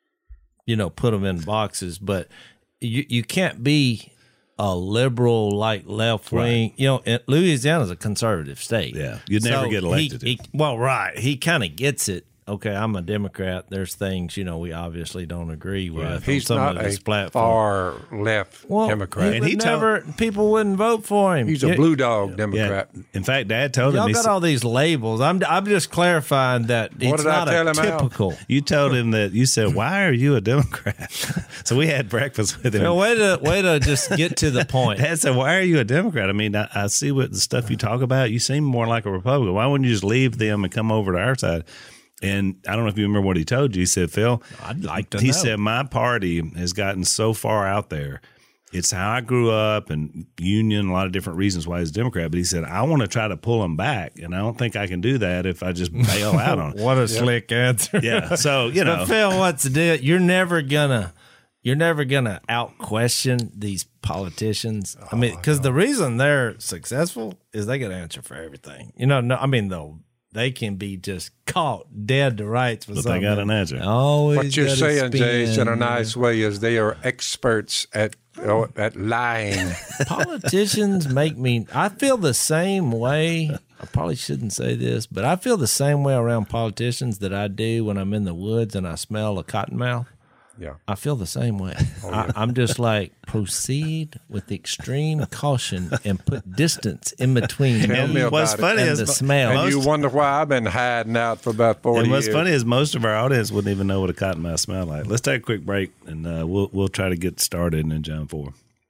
you know, put them in boxes, but you you can't be a liberal, like left wing. You know, and Louisiana's a conservative state. Yeah, you'd never get he- elected. he- well, right. He kind of gets it. Okay, I'm a Democrat. There's things, you know, we obviously don't agree with. on He's some not of this a platform. far left well, Democrat. He And would he told- never, people wouldn't vote for him. He's a Yeah, blue dog Yeah. Democrat. In fact, Dad told him, Y'all he got said, all these labels. I'm I'm just clarifying that it's did I not tell a him, Al? typical. you told him that you said, why are you a Democrat? So we had breakfast with him. Well, way to way to just get to the point. Dad said, why are you a Democrat? I mean, I, I see what the stuff you talk about. You seem more like a Republican. Why wouldn't you just leave them and come over to our side? And I don't know if you remember what he told you. He said, Phil, I'd like to he know. said, my party has gotten so far out there. It's how I grew up and union, a lot of different reasons why he's a Democrat. But he said, I want to try to pull him back. And I don't think I can do that if I just bail out on it. What a slick answer. Yeah. So, you know. But Phil, what's the deal? You're never gonna you're never gonna out question these politicians. I mean, because the reason they're successful is they get an answer for everything. You know, no, I mean though. They can be just caught dead to rights for But something. they got an answer. Always What you're got a saying, Jay, is in spin. a nice way, is they are experts at oh, at lying. Politicians make me. I feel the same way. I probably shouldn't say this, but I feel the same way around politicians that I do when I'm in the woods and I smell a cottonmouth. Yeah. I feel the same way. Oh, I, I'm just like, proceed with extreme caution and put distance in between Tell me me about What's it. funny and is the smell. And you most- wonder why I've been hiding out for about forty And what's years. funny is most of our audience wouldn't even know what a cottonmouth smelled like. Let's take a quick break, and uh, we'll we'll try to get started in John four.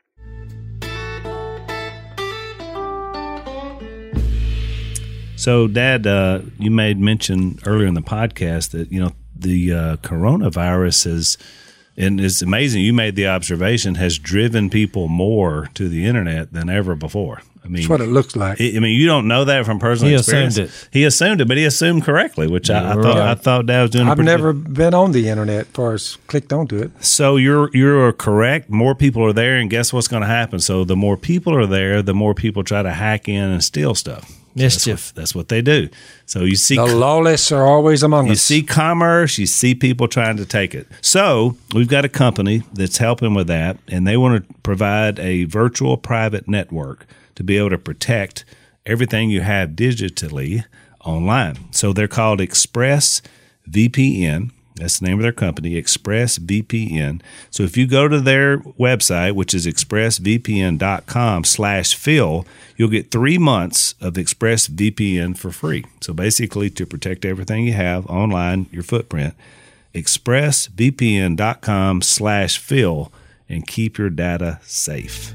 So, Dad, uh, you made mention earlier in the podcast that you know the uh, coronavirus is, and it's amazing. You made the observation has driven people more to the internet than ever before. I mean, That's what it looks like. I mean, you don't know that from personal He experience. assumed it. He assumed it, but he assumed correctly, which I, I Yeah, thought right. I thought Dad was doing. a I've pretty never good- been on the internet as far as clicked onto it. So you're you're correct. More people are there, and guess what's going to happen? So the more people are there, the more people try to hack in and steal stuff. Mischief. That's what, that's what they do. So you see. The lawless are always among You us. see commerce, you see people trying to take it. So we've got a company that's helping with that, and they want to provide a virtual private network to be able to protect everything you have digitally online. So they're called ExpressVPN. That's the name of their company, ExpressVPN. So if you go to their website, which is expressvpn.com slash Phil, you'll get three months of ExpressVPN for free. So basically to protect everything you have online, your footprint, expressvpn.com slash Phil, and keep your data safe.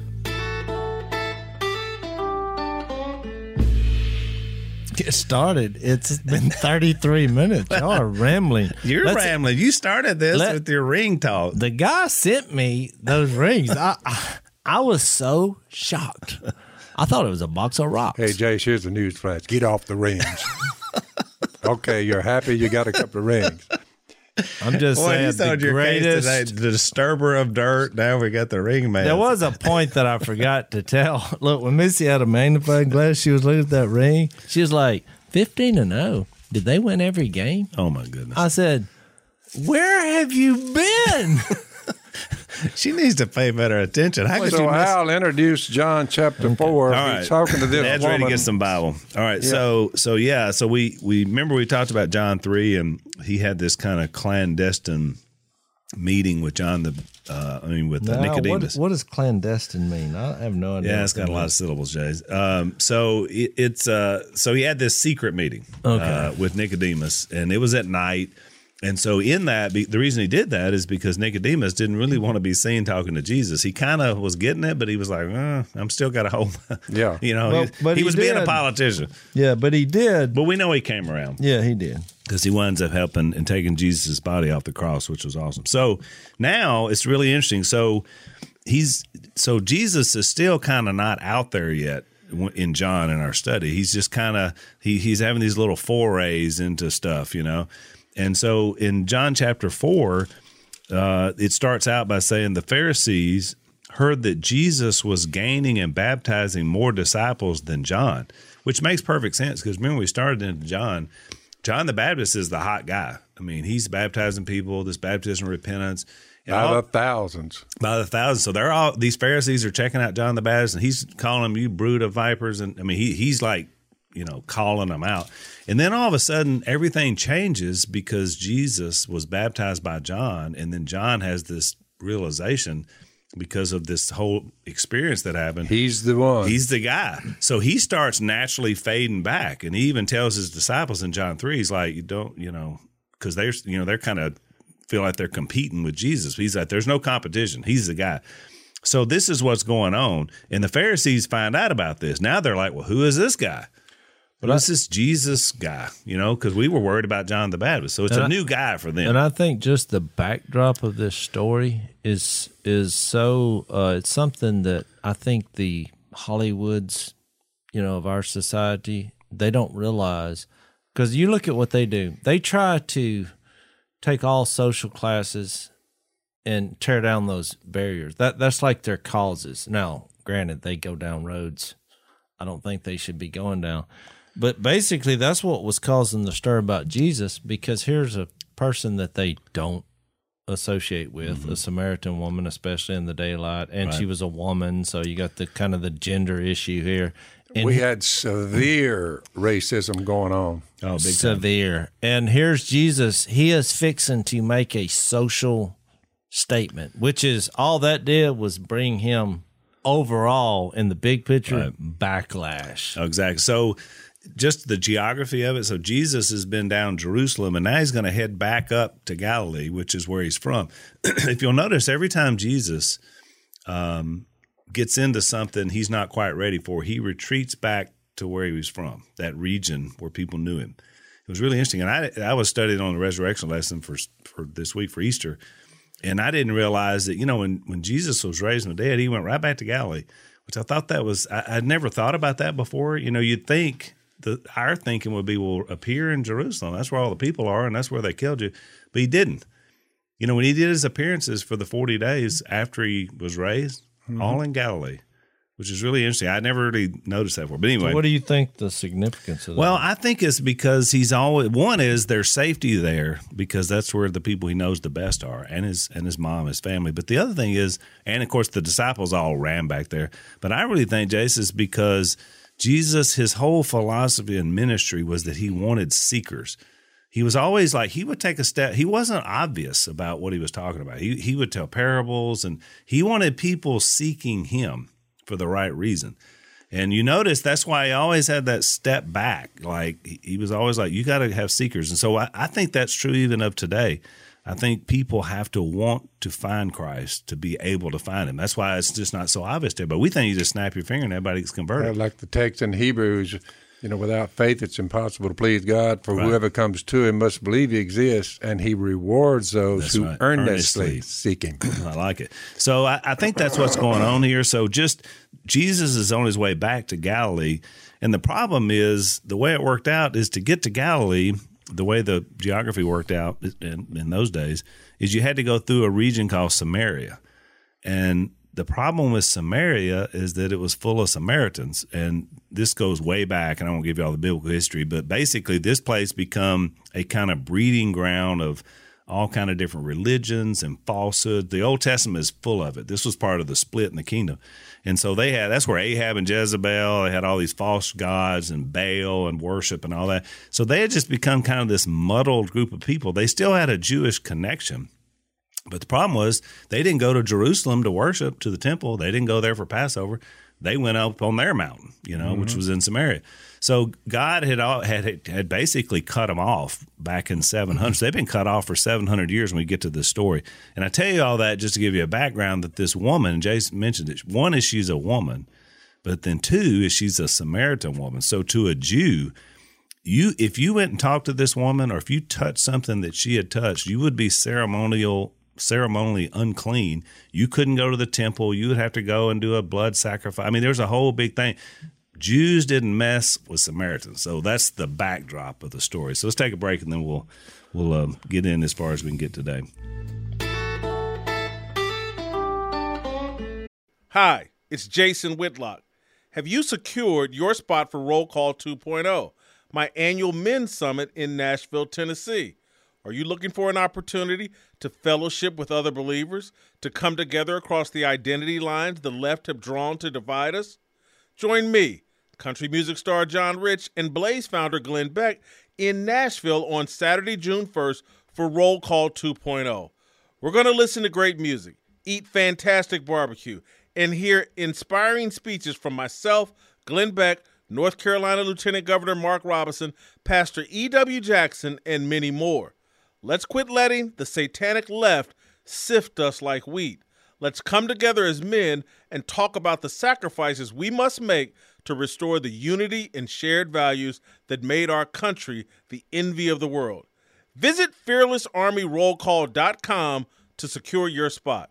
Get started. It's been thirty-three minutes. Y'all are rambling. You're Let's- rambling. You started this let- with your ring talk. The guy sent me those rings. I, I I was so shocked. I thought it was a box of rocks. Hey, Jay, here's the news flash. Get off the rings. Okay, you're happy you got a couple of rings. I'm just saying the greatest. the disturber of dirt. Now we got the ring man. There was a point that I forgot to tell. Look, when Missy had a magnifying glass, she was looking at that ring. She was like, fifteen and oh. Did they win every game? Oh my goodness. I said, where have you been? She needs to pay better attention. How could So you miss? Al introduced John chapter four. All right. He's talking to this Dad's ready to woman. get some Bible. All right, so so yeah, so we we remember we talked about John three, and he had this kind of clandestine meeting with John the, uh, I mean with uh, Now, Nicodemus. What, what does clandestine mean? I have no idea. Yeah, it's got a lot of syllables, Jays. Um, so it, it's uh, so he had this secret meeting Okay. uh, with Nicodemus, and it was at night. And so in that, be- the reason he did that is because Nicodemus didn't really want to be seen talking to Jesus. He kind of was getting it, but he was like, uh, "I'm still got to hold." my-" Yeah. you know, Well, he, but he he was being a did. politician, Yeah, but he did. but we know he came around Yeah, he did. because he winds up helping and taking Jesus' body off the cross, which was awesome. So now it's really interesting. So he's so Jesus is still kind of not out there yet. in John in our study. He's just kind of he he's having these little forays into stuff, you know. And so in John chapter four, uh, it starts out by saying the Pharisees heard that Jesus was gaining and baptizing more disciples than John, which makes perfect sense because remember we started into John. John the Baptist is the hot guy. I mean, he's baptizing people, this baptism of repentance. By all, the thousands. By the thousands. So they're all, these Pharisees are checking out John the Baptist, and he's calling them, you brood of vipers. And I mean, he he's like, you know, calling them out. And then all of a sudden, everything changes because Jesus was baptized by John, and then John has this realization because of this whole experience that happened. He's the one. He's the guy. So he starts naturally fading back, and he even tells his disciples in John three, he's like, you don't, you know, because they're, you know, they're kind of feel like they're competing with Jesus. He's like, there's no competition. He's the guy. So this is what's going on. And the Pharisees find out about this. Now they're like, well, who is this guy? But well, this is Jesus guy, you know, because we were worried about John the Baptist. So it's a I, new guy for them. And I think just the backdrop of this story is is so, uh, it's something that I think the Hollywoods, you know, of our society, they don't realize. Because you look at what they do. They try to take all social classes and tear down those barriers. That that's like their causes. Now, granted, they go down roads I don't think they should be going down. But basically, that's what was causing the stir about Jesus, because here's a person that they don't associate with, mm-hmm. a Samaritan woman, especially in the daylight, and right. she was a woman, so you got the kind of the gender issue here. And we had severe racism going on. Oh, big severe. Time. And here's Jesus. He is fixing to make a social statement, which is all that did was bring him overall in the big picture right. backlash. Oh, exactly. So just the geography of it. So Jesus has been down Jerusalem, and now he's going to head back up to Galilee, which is where he's from. If you'll notice, every time Jesus um, gets into something he's not quite ready for, he retreats back to where he was from, that region where people knew him. It was really interesting. And I, I was studying on the resurrection lesson for for this week for Easter, and I didn't realize that, you know, when, when Jesus was raised from the dead, he went right back to Galilee, which I thought that was, I, I'd never thought about that before. You know, you'd think, the, our thinking would be, well, appear in Jerusalem. That's where all the people are, and that's where they killed you. But he didn't. You know, when he did his appearances for the forty days after he was raised, mm-hmm. all in Galilee, which is really interesting. I never really noticed that before. But anyway. So what do you think the significance of that? Well, I think it's because he's always, one is there's safety there because that's where the people he knows the best are, and his and his mom, his family. But the other thing is, and of course the disciples all ran back there. But I really think, Jason, is because Jesus, his whole philosophy and ministry was that he wanted seekers. He was always like, he would take a step. He wasn't obvious about what he was talking about. He he would tell parables, and he wanted people seeking him for the right reason. And you notice that's why he always had that step back. Like he was always like, you got to have seekers. And so I, I think that's true even of today. I think people have to want to find Christ to be able to find him. That's why it's just not so obvious to everybody. We think you just snap your finger and everybody gets converted. Yeah, like the text in Hebrews, you know, without faith it's impossible to please God, for right. whoever comes to him must believe he exists, and he rewards those that's who right. earnestly, earnestly seek him. I like it. So I, I think that's what's going on here. So just Jesus is on his way back to Galilee, and the problem is the way it worked out is to get to Galilee, the way the geography worked out in, in those days, is you had to go through a region called Samaria. And the problem with Samaria is that it was full of Samaritans, and this goes way back, and I won't give you all the biblical history, but basically this place become a kind of breeding ground of all kind of different religions and falsehood. The Old Testament is full of it. This was part of the split in the kingdom. And so they had, that's where Ahab and Jezebel, they had all these false gods and Baal and worship and all that. So they had just become kind of this muddled group of people. They still had a Jewish connection. But the problem was they didn't go to Jerusalem to worship, to the temple. They didn't go there for Passover. They went up on their mountain, you know, mm-hmm. which was in Samaria. So God had all, had had basically cut them off back in seven hundred. So they've been cut off for seven hundred years when we get to this story. And I tell you all that just to give you a background that this woman, and Jason mentioned it, one is she's a woman, but then two is she's a Samaritan woman. So to a Jew, you if you went and talked to this woman, or if you touched something that she had touched, you would be ceremonial ceremonially unclean. You couldn't go to the temple. You would have to go and do a blood sacrifice. I mean, there's a whole big thing. Jews didn't mess with Samaritans. So that's the backdrop of the story. So let's take a break, and then we'll we'll uh, get in as far as we can get today. Hi, it's Jason Whitlock. Have you secured your spot for Roll Call two point oh, my annual men's summit in Nashville, Tennessee? Are you looking for an opportunity to fellowship with other believers, to come together across the identity lines the left have drawn to divide us? Join me, country music star John Rich, and Blaze founder Glenn Beck in Nashville on Saturday, June first for Roll Call two point oh. We're going to listen to great music, eat fantastic barbecue, and hear inspiring speeches from myself, Glenn Beck, North Carolina Lieutenant Governor Mark Robinson, Pastor E W Jackson, and many more. Let's quit letting the satanic left sift us like wheat. Let's come together as men and talk about the sacrifices we must make to restore the unity and shared values that made our country the envy of the world. Visit fearless army roll call dot com to secure your spot.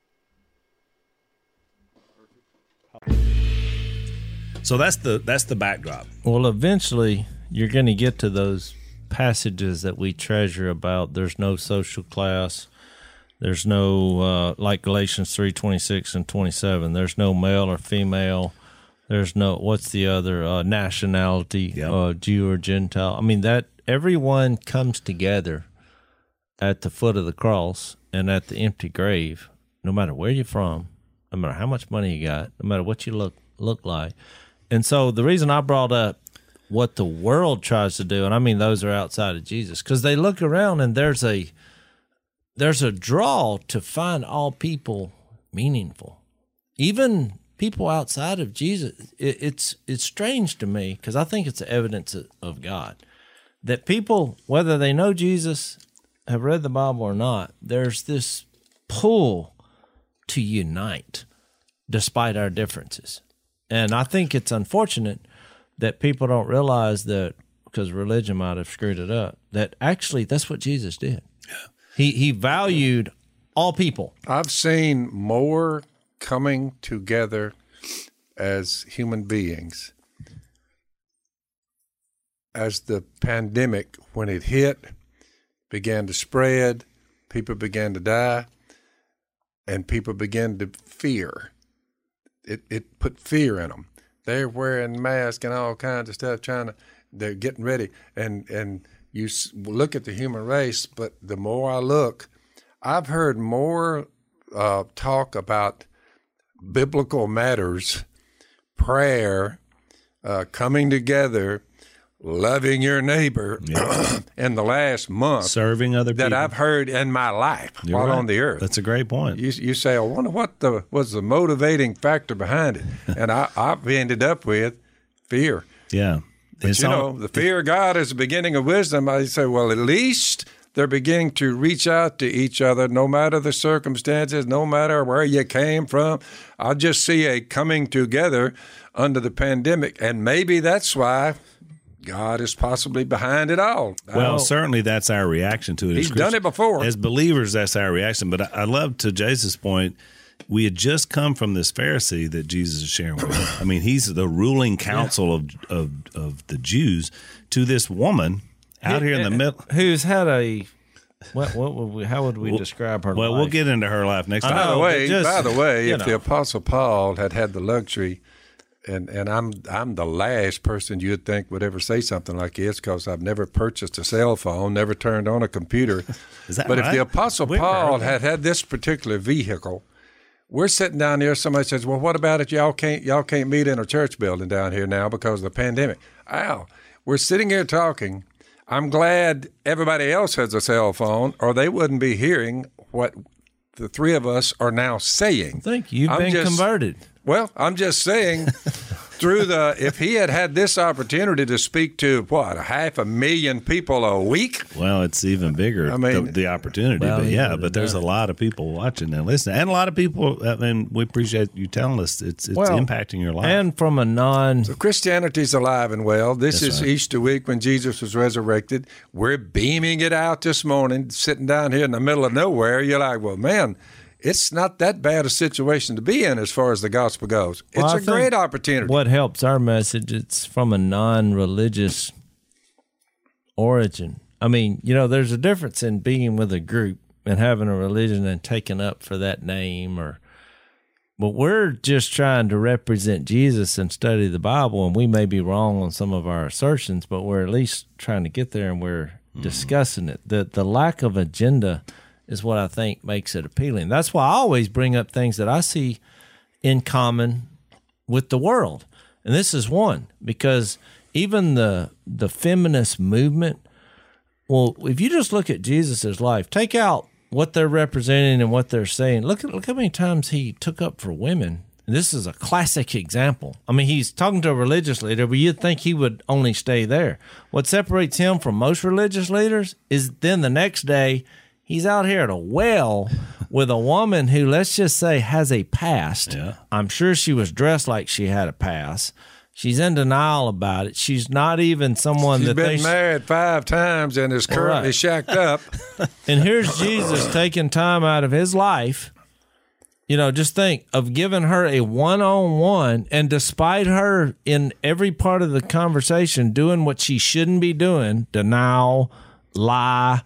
So that's the that's the backdrop. Well, eventually you're going to get to those passages that we treasure about there's no social class, there's no uh, like Galatians three twenty-six and twenty-seven. There's no male or female. There's no what's the other uh, nationality, Yep. uh, Jew or Gentile. I mean that everyone comes together at the foot of the cross and at the empty grave. No matter where you're from, no matter how much money you got, no matter what you look look like. And so the reason I brought up what the world tries to do, and I mean those are outside of Jesus, because they look around and there's a there's a draw to find all people meaningful, even people outside of Jesus. It, it's it's strange to me because I think it's the evidence of, of God that people, whether they know Jesus, have read the Bible or not, there's this pull to unite despite our differences. And I think it's unfortunate that people don't realize that, because religion might have screwed it up, that actually that's what Jesus did. Yeah. He he valued all people. I've seen more coming together as human beings as the pandemic, when it hit, began to spread, people began to die, and people began to fear. It it put fear in them. They're wearing masks and all kinds of stuff, trying to, they're getting ready. And, and you look at the human race, but the more I look, I've heard more uh, talk about biblical matters, prayer, uh, coming together, loving your neighbor Yeah. in the last month Serving other people. that I've heard in my life You're while right. on the earth. That's a great point. You, you say, I wonder what the was the motivating factor behind it. And I, I've ended up with fear. Yeah. But It's you all- know, the fear of God is the beginning of wisdom. I say, well, at least they're beginning to reach out to each other, no matter the circumstances, no matter where you came from. I just see a coming together under the pandemic. And maybe that's why God is possibly behind it all. Well, certainly that's our reaction to it. He's As done it before. As believers, that's our reaction. But I, I love, to Jason's point, we had just come from this Pharisee that Jesus is sharing with. I mean, he's the ruling council of, of of the Jews, to this woman out here in the middle. Who's had a what? What would we? How would we describe her? Well, life? we'll get into her life next I time. By the know, way, but just, by the way, you if know. the Apostle Paul had had the luxury, and, and I'm I'm the last person you'd think would ever say something like this, because I've never purchased a cell phone, never turned on a computer. Is that but right? if the Apostle We've Paul heard that. had had this particular vehicle, we're sitting down there. Somebody says, "Well, what about it? Y'all can't y'all can't meet in a church building down here now because of the pandemic." Ow! We're sitting here talking. I'm glad everybody else has a cell phone, or they wouldn't be hearing what the three of us are now saying. I think you've I'm been just- converted. Well, I'm just saying, through the if he had had this opportunity to speak to what a half a million people a week, Well, it's even bigger, I mean- the, the opportunity. Well, but he yeah, would've but there's a done it. lot of people watching and listening, and a lot of people. I mean, we appreciate you telling us it's it's Well, impacting your life. And from a non, Christianity's alive and well. This That's is right. Easter week when Jesus was resurrected. We're beaming it out this morning, sitting down here in the middle of nowhere. You're like, well, man, it's not that bad a situation to be in as far as the gospel goes. It's Well, I a think great opportunity. What helps our message, it's from a non-religious origin. I mean, you know, there's a difference in being with a group and having a religion and taking up for that name, or but we're just trying to represent Jesus and study the Bible, and we may be wrong on some of our assertions, but we're at least trying to get there, and we're mm. discussing it. The the lack of agenda is what I think makes it appealing. That's why I always bring up things that I see in common with the world. And this is one, because even the the feminist movement, well, if you just look at Jesus' life, take out what they're representing and what they're saying. Look at look how many times he took up for women. And this is a classic example. I mean, he's talking to a religious leader, but you'd think he would only stay there. What separates him from most religious leaders is then the next day he's out here at a well with a woman who, let's just say, has a past. Yeah. I'm sure she was dressed like she had a past. She's in denial about it. She's not even someone She's that been they married five times and is currently Right. shacked up. And here's Jesus taking time out of his life. You know, just think of giving her a one-on-one, and despite her in every part of the conversation doing what she shouldn't be doing, denial, lie,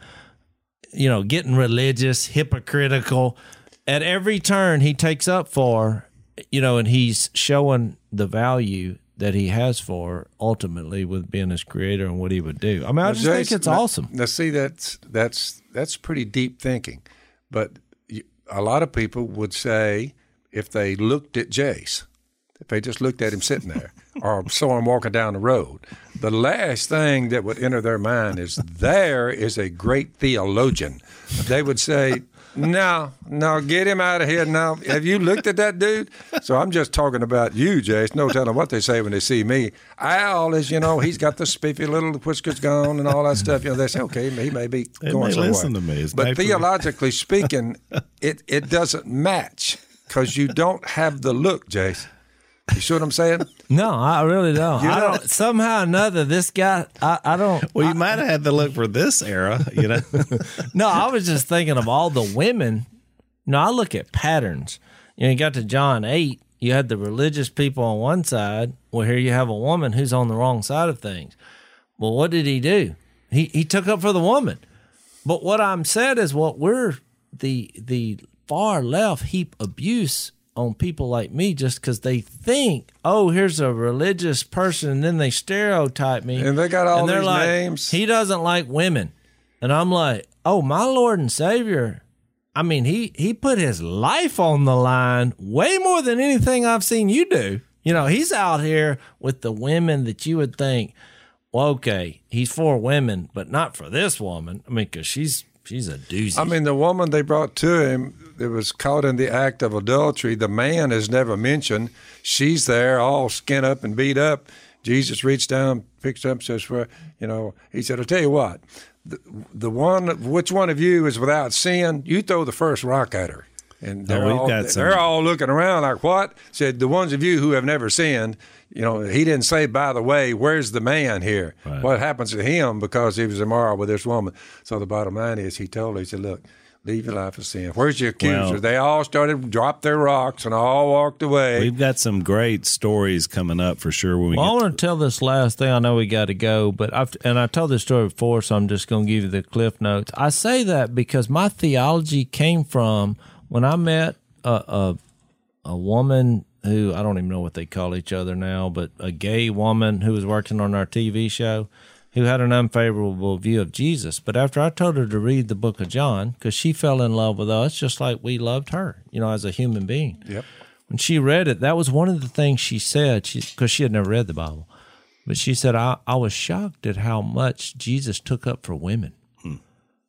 you know, getting religious, hypocritical, at every turn he takes up for, you know, and he's showing the value that he has for ultimately with being his creator and what he would do. I mean, I Now, just Jason, think it's now- awesome. Now, see, that's that's that's pretty deep thinking, but you, a lot of people would say if they looked at Jace, if they just looked at him sitting there, or saw him walking down the road, the last thing that would enter their mind is there is a great theologian. They would say, no, no, get him out of here now. Have you looked at that dude? So I'm just talking about you, Jace. No telling what they say when they see me. Al is, you know, he's got the spiffy little whiskers gone and all that stuff. You know, they say, okay, he may be They going may somewhere. listen to me. It's But made for me. theologically speaking, it, it doesn't match because you don't have the look, Jace. You see what I'm saying? No, I really don't. You I don't- don't. Somehow or another, this guy, I, I don't. Well, you might have had to look for this era, you know. No, I was just thinking of all the women. No, I look at patterns. You know, you got to John eight, you had the religious people on one side. Well, here you have a woman who's on the wrong side of things. Well, what did he do? He he took up for the woman. But what I'm saying is what we're, the the far left heap abuse on people like me just because they think, oh, here's a religious person, and then they stereotype me. And they got all and they're these like, names. He doesn't like women. And I'm like, oh, my Lord and Savior, I mean, he, he put his life on the line way more than anything I've seen you do. You know, he's out here with the women that you would think, well, okay, he's for women, but not for this woman. I mean, because she's she's a doozy. I mean, the woman they brought to him that was caught in the act of adultery, the man is never mentioned. She's there all skin up and beat up. Jesus reached down, picks her up, says, well, you know, he said, I'll tell you what, the, the one, which one of you is without sin, you throw the first rock at her. And they're, we've all, got some- they're all looking around like, what? Said, the ones of you who have never sinned, you know, he didn't say, by the way, where's the man here? Right. What happens to him because he was immoral with this woman? So the bottom line is, he told her, he said, look, leave your life of sin. Where's your accuser? Well- they all started, dropped their rocks and all walked away. We've got some great stories coming up for sure when we Well, I get want to tell this last thing. I know we got to go, but I've and I told this story before, so I'm just going to give you the cliff notes. I say that because my theology came from when I met a a, a woman who, I don't even know what they call each other now, but a gay woman who was working on our T V show who had an unfavorable view of Jesus. But after I told her to read the book of John, because she fell in love with us just like we loved her, you know, as a human being. Yep. When she read it, that was one of the things she said, she because she had never read the Bible. But she said, I, I was shocked at how much Jesus took up for women. Hmm.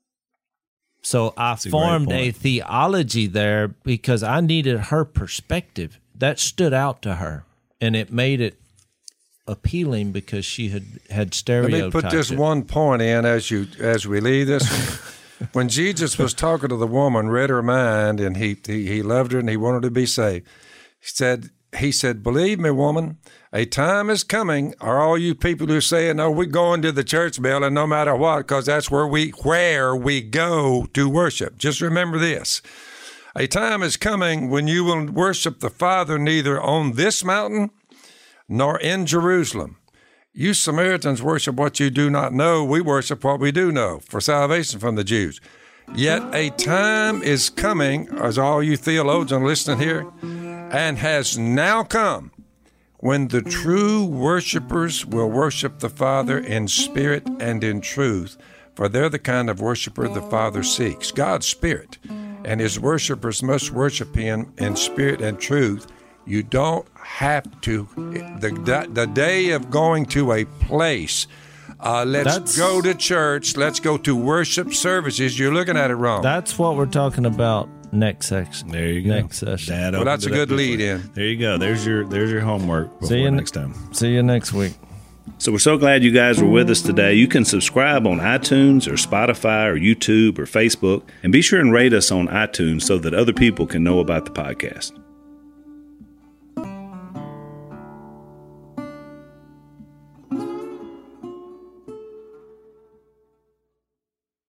So I a great formed a point. theology there because I needed her perspective. That stood out to her, and it made it appealing because she had, had Let stereotyped me put this it. one point in as you as we leave this one. When Jesus was talking to the woman, read her mind, and he, he he loved her and he wanted her to be saved. He said, he said, believe me, woman, a time is coming, are all you people who say, no, we're going to the church building no matter what, because that's where we where we go to worship. Just remember this. A time is coming when you will worship the Father neither on this mountain nor in Jerusalem. You Samaritans worship what you do not know. We worship what we do know, for salvation from the Jews. Yet a time is coming, as all you theologians listening here, and has now come, when the true worshipers will worship the Father in spirit and in truth, for they're the kind of worshiper the Father seeks. God's spirit, and his worshipers must worship him in spirit and truth. You don't have to. The, the day of going to a place, uh, let's That's- go to church, let's go to worship services, you're looking at it wrong. That's what we're talking about next section. There you go. Next session. Dad Well, that's opened a it up good this lead way. in. There you go. There's your there's your homework before See you next time. See you next week. So we're so glad you guys were with us today. You can subscribe on iTunes or Spotify or YouTube or Facebook, and be sure and rate us on iTunes so that other people can know about the podcast.